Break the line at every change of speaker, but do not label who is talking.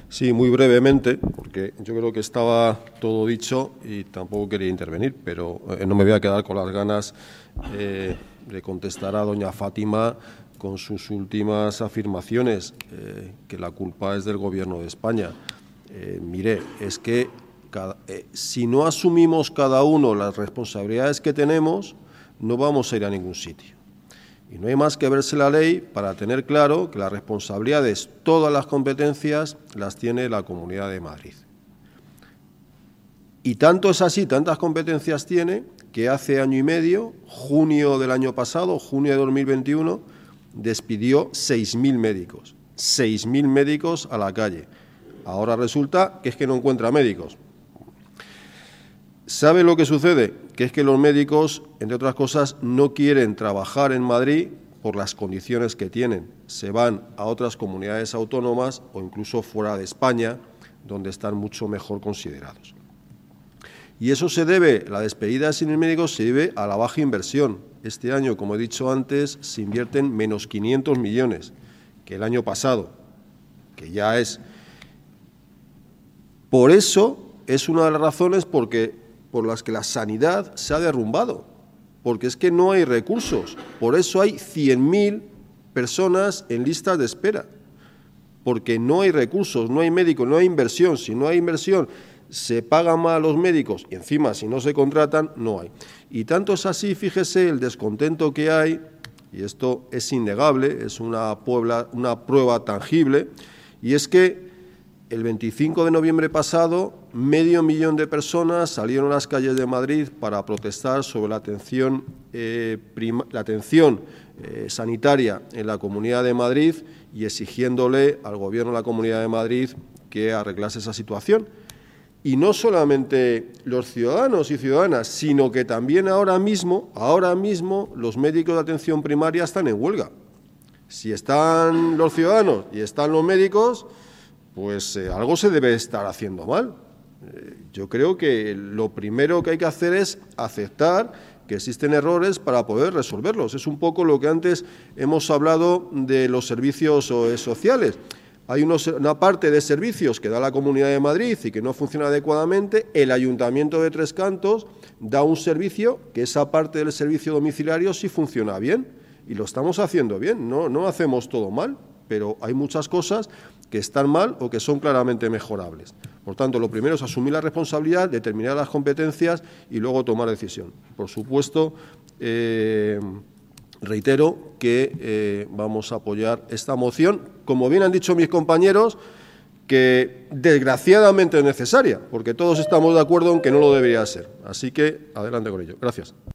Sí, muy brevemente, porque yo creo que estaba todo dicho y tampoco quería intervenir, pero no me voy a quedar con las ganas de contestar a doña Fátima con sus últimas afirmaciones, que la culpa es del Gobierno de España. Mire, es que si no asumimos cada uno las responsabilidades que tenemos, no vamos a ir a ningún sitio. Y no hay más que verse la ley para tener claro que las responsabilidades, todas las competencias, las tiene la Comunidad de Madrid. Y tanto es así, tantas competencias tiene, que hace año y medio, junio del año pasado, junio de 2021, despidió 6.000 médicos. 6.000 médicos a la calle. Ahora resulta que es que no encuentra médicos. ¿Sabe lo que sucede? Que es que los médicos, entre otras cosas, no quieren trabajar en Madrid por las condiciones que tienen. Se van a otras comunidades autónomas o incluso fuera de España, donde están mucho mejor considerados. Y eso se debe, la despedida de 6.000 médicos se debe a la baja inversión. Este año, como he dicho antes, se invierten menos 500 millones que el año pasado, que ya es. Por eso es una de las razones por las que la sanidad se ha derrumbado, porque es que no hay recursos. Por eso hay 100.000 personas en listas de espera, porque no hay recursos, no hay médicos, no hay inversión. Si no hay inversión, se pagan mal a los médicos y encima si no se contratan, no hay. Y tanto es así, fíjese el descontento que hay, y esto es innegable, es una prueba tangible, y es que el 25 de noviembre pasado, 500.000 de personas salieron a las calles de Madrid para protestar sobre la atención sanitaria en la Comunidad de Madrid y exigiéndole al Gobierno de la Comunidad de Madrid que arreglase esa situación. Y no solamente los ciudadanos y ciudadanas, sino que también ahora mismo los médicos de atención primaria están en huelga. Si están los ciudadanos y están los médicos, pues algo se debe estar haciendo mal. Yo creo que lo primero que hay que hacer es aceptar que existen errores para poder resolverlos. Es un poco lo que antes hemos hablado de los servicios sociales. Hay una parte de servicios que da la Comunidad de Madrid y que no funciona adecuadamente. El Ayuntamiento de Tres Cantos da un servicio que esa parte del servicio domiciliario sí funciona bien y lo estamos haciendo bien. No hacemos todo mal, pero hay muchas cosas que están mal o que son claramente mejorables. Por tanto, lo primero es asumir la responsabilidad, determinar las competencias y luego tomar decisión. Por supuesto, reitero que vamos a apoyar esta moción, como bien han dicho mis compañeros, que desgraciadamente es necesaria, porque todos estamos de acuerdo en que no lo debería ser. Así que adelante con ello. Gracias.